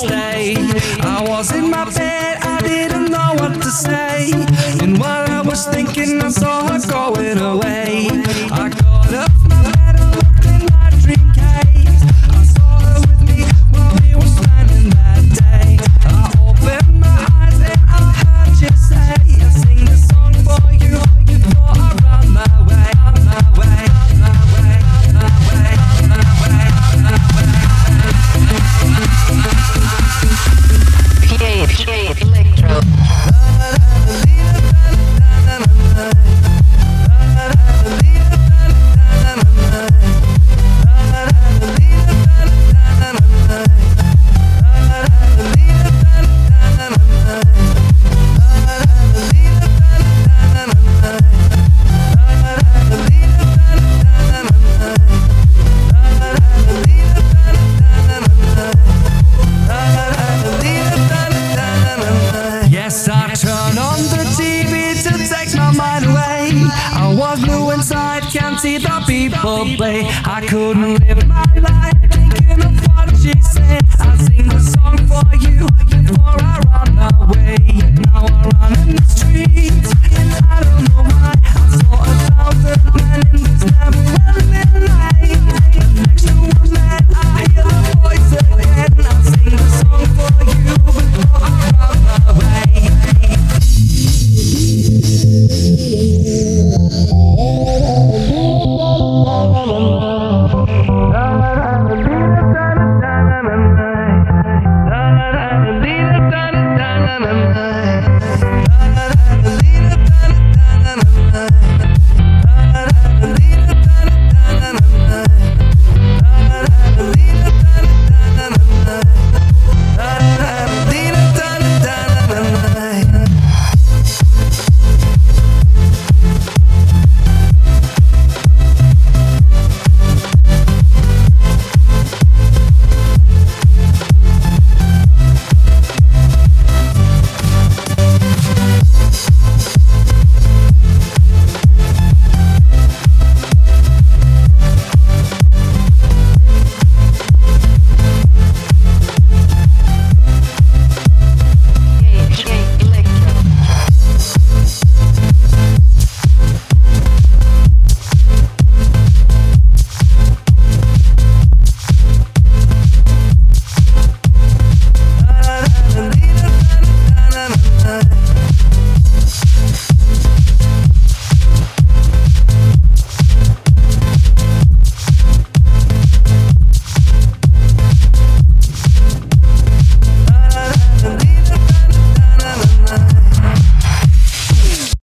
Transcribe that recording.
stay. I was in my bed, I didn't know what to say. And while I was thinking, I saw her going away. I got up my bed and looked in my dream case. I saw her with me while we were spending that day. I opened my eyes and I heard you say, I sing the song for you before I run my way, my way, my way, my way, my way, my way. PH Electro. Yes, I turned on the TV to take my mind away. I was blue inside, can't see the people play. I couldn't live my life thinking of what she said. I sing the song for you before I run away.